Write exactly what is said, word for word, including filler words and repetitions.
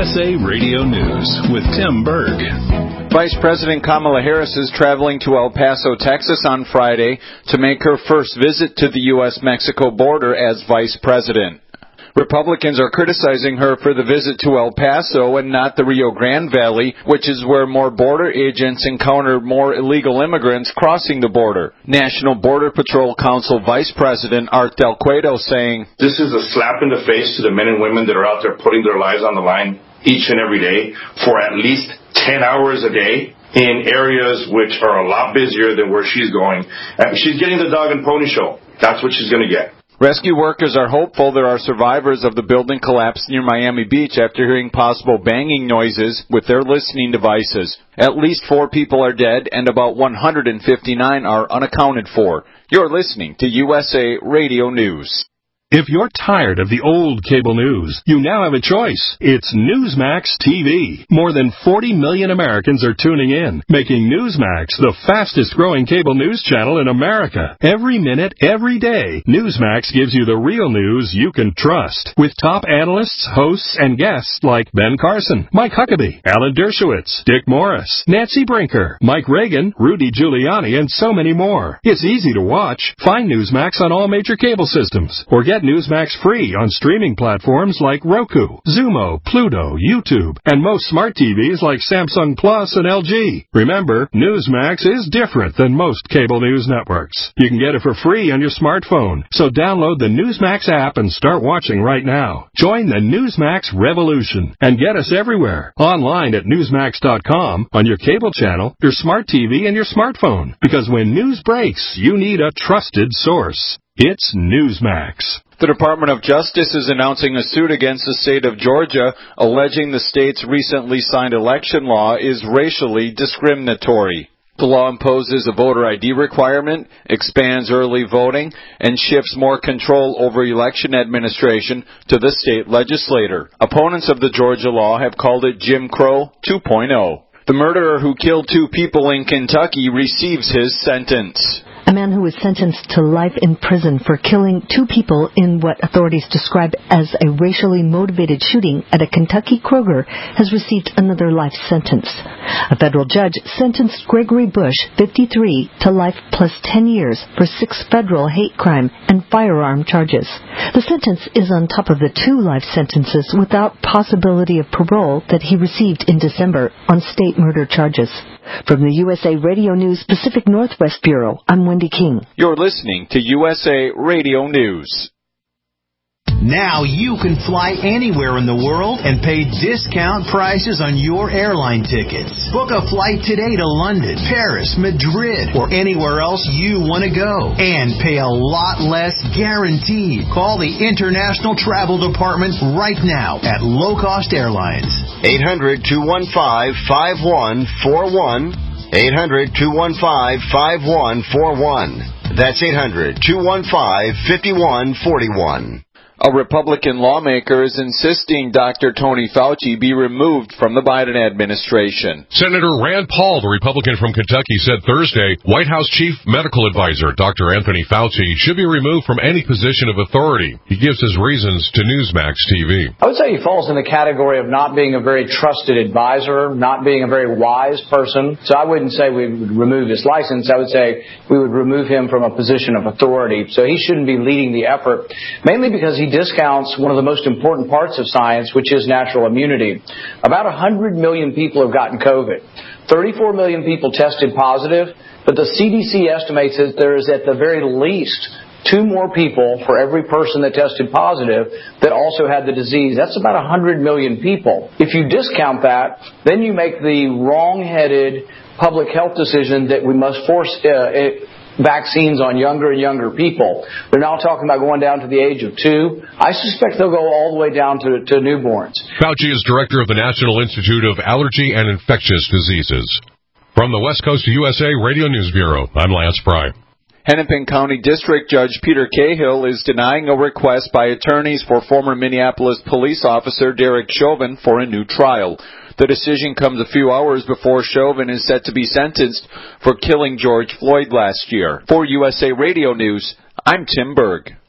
S A Radio News with Tim Berg. Vice President Kamala Harris is traveling to El Paso, Texas on Friday to make her first visit to the U S Mexico border as Vice President. Republicans are criticizing her for the visit to El Paso and not the Rio Grande Valley, which is where more border agents encounter more illegal immigrants crossing the border. National Border Patrol Council Vice President Art Del Cueto saying, "This is a slap in the face to the men and women that are out there putting their lives on the line each and every day for at least ten hours a day in areas which are a lot busier than where she's going. And she's getting the dog and pony show. That's what she's going to get." Rescue workers are hopeful there are survivors of the building collapse near Miami Beach after hearing possible banging noises with their listening devices. At least four people are dead and about one hundred fifty-nine are unaccounted for. You're listening to U S A Radio News. If you're tired of the old cable news, you now have a choice. It's Newsmax T V. More than forty million Americans are tuning in, making Newsmax the fastest-growing cable news channel in America. Every minute, every day, Newsmax gives you the real news you can trust. With top analysts, hosts, and guests like Ben Carson, Mike Huckabee, Alan Dershowitz, Dick Morris, Nancy Brinker, Mike Reagan, Rudy Giuliani, and so many more. It's easy to watch. Find Newsmax on all major cable systems, or get Newsmax free on streaming platforms like Roku, Zumo, Pluto, YouTube, and most smart T Vs like Samsung Plus and L G. Remember, Newsmax is different than most cable news networks. You can get it for free on your smartphone, so download the Newsmax app and start watching right now. Join the Newsmax revolution and get us everywhere. Online at Newsmax dot com, on your cable channel, your smart T V, and your smartphone. Because when news breaks, you need a trusted source. It's Newsmax. The Department of Justice is announcing a suit against the state of Georgia, alleging the state's recently signed election law is racially discriminatory. The law imposes a voter I D requirement, expands early voting, and shifts more control over election administration to the state legislature. Opponents of the Georgia law have called it Jim Crow two point oh. The murderer who killed two people in Kentucky receives his sentence. A man who was sentenced to life in prison for killing two people in what authorities describe as a racially motivated shooting at a Kentucky Kroger has received another life sentence. A federal judge sentenced Gregory Bush, fifty-three, to life plus ten years for six federal hate crime and firearm charges. The sentence is on top of the two life sentences without possibility of parole that he received in December on state murder charges. From the U S A Radio News Pacific Northwest Bureau, I'm Wendy King. You're listening to U S A Radio News. Now you can fly anywhere in the world and pay discount prices on your airline tickets. Book a flight today to London, Paris, Madrid, or anywhere else you want to go. And pay a lot less guaranteed. Call the International Travel Department right now at Low Cost Airlines. eight hundred, two one five, five one four one. eight hundred, two one five, five one four one. That's eight hundred, two one five, five one four one. A Republican lawmaker is insisting Doctor Tony Fauci be removed from the Biden administration. Senator Rand Paul, the Republican from Kentucky, said Thursday White House Chief Medical Advisor Doctor Anthony Fauci should be removed from any position of authority. He gives his reasons to Newsmax T V. I would say he falls in the category of not being a very trusted advisor, not being a very wise person. So I wouldn't say we would remove his license. I would say we would remove him from a position of authority. So he shouldn't be leading the effort, mainly because he discounts one of the most important parts of science, which is natural immunity. About one hundred million people have gotten COVID. thirty-four million people tested positive, but the C D C estimates that there is at the very least two more people for every person that tested positive that also had the disease. That's about one hundred million people. If you discount that, then you make the wrong-headed public health decision that we must force uh, it, vaccines on younger and younger people. They're now talking about going down to the age of two. I suspect they'll go all the way down to, to newborns. Fauci is director of the National Institute of Allergy and Infectious Diseases. From the West Coast U S A Radio News Bureau, I'm Lance Fry. Hennepin County District Judge Peter Cahill is denying a request by attorneys for former Minneapolis police officer Derek Chauvin for a new trial. The decision comes a few hours before Chauvin is set to be sentenced for killing George Floyd last year. For U S A Radio News, I'm Tim Berg.